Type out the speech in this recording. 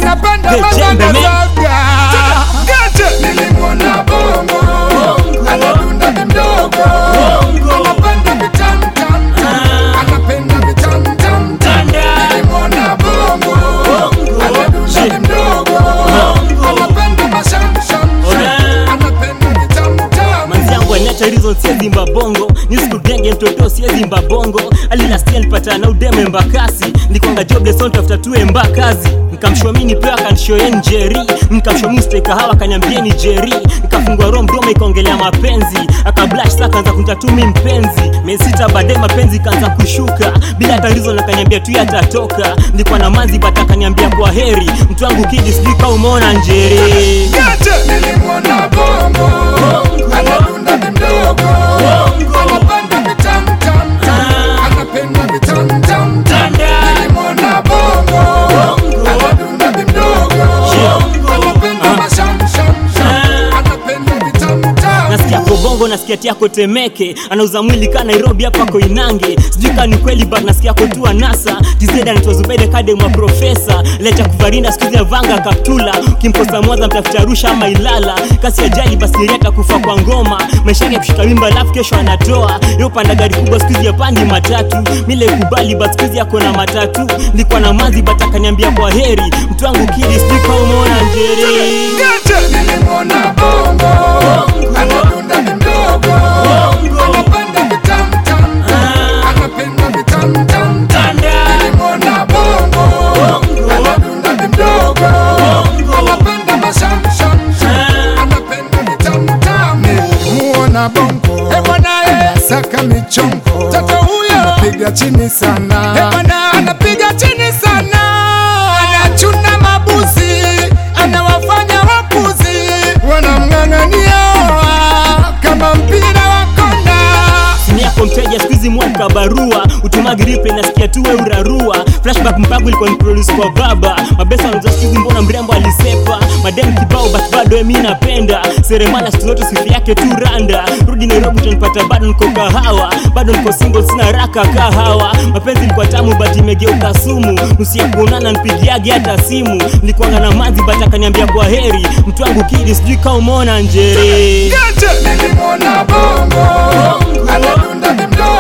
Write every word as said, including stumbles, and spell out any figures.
anapenda mazanga zaga. Nilimwona bongo, anadunda mdogo, anapenda vitam tam tam, anapenda vitam tam tam. Nilimwona bongo, anadunda mdogo, anapenda masham sham sham, anapenda vitam tam. Manzi yangu anacha reason siezi mba bongo, nisiku genge mtoto siezi mba bongo. Alilastia nipata na udeme mbakasi, nilikwanga jobless on tafuta tu emba kazi. Nikamshomini pia kanishoye njeri, nikamshomini stay kahawa kanyambie ni jeri. Nikafungua roho mdomo ikaongelea mapenzi, akablash saka kanza kuntatumi mpenzi. Miezi sita baadaye mapenzi kanza kushuka, bila tatizo na kanyambia tu yatatoka. Nilikuwa na manzi bata kanyambia kwa heri, mtu wangu kidi sijui kama umeona njeri. Nilimwona bongo, anadunda mdogo, anapenda vitam tam tam, anapenda vitam tam tam. Nilimwona bongo, anadunda mdogo, anapenda masham sham sham, anapenda vitam tam. Nasikia kwa bongo, nasikia tiako Temeke, anauza mwili ka Nairobi hapa kwa Inange. Sijui kama ni kweli but nasikia kwa tu anasa. Tizeda nitwa Zubede kade mwa profesa, lecha kuvarinda skuzi ya vanga kaptula. Ukimkosa Mwanza mtafuta Arusha ama Ilala, kasi ajali basi reta kufa kwa ngoma. Maisha yake kushika wimba alafu kesho anatoa. Yo panda gari kubwa skuzi ya pandi matatu, mile kubali but skuzi yako na matatu. Nilikuwa na mazi but akaniambia kwa heri, mtu wangu kidi sijui kama umeona njeri. Nilimwona bongo, anadunda mdogo, anapenda vitam tam tam, anapenda vitam tam tam. Nilimwona bongo, anadunda mdogo, anapenda masham sham sham, anapenda vitam tam. Muona bongo, eh bwana eh, saka michongo. Toto huyo anapiga chini sana, eh bwana anapiga chini sana. Anachuna mabuzi, anawafanya wapuzi, wanamng'ang'ania kama mpira wa kona. Sini yako mteja skuizi mwaka barua, utumagi riple nasikia tuwe urarua. Flashback mpango ilikuwa ni produce kwa baba, mabesa wanuza skuizi mbona mrembo alisepa. Madem kibao but bado emi napenda, seremala stuzoto sifi yake tu randa. Rudi Nairobi utanipata bado niko kahawa, bado niko single sina raka kahawa. Mapenzi ilikuwa tamu but imegeuka sumu, nusia kuonana nipigiage hata simu. Nilikuanga na mazi but akaniambia kwa heri, mtu wangu kidi sijui kama umeona njeri. Nilimwona bongo, anadunda mdogo,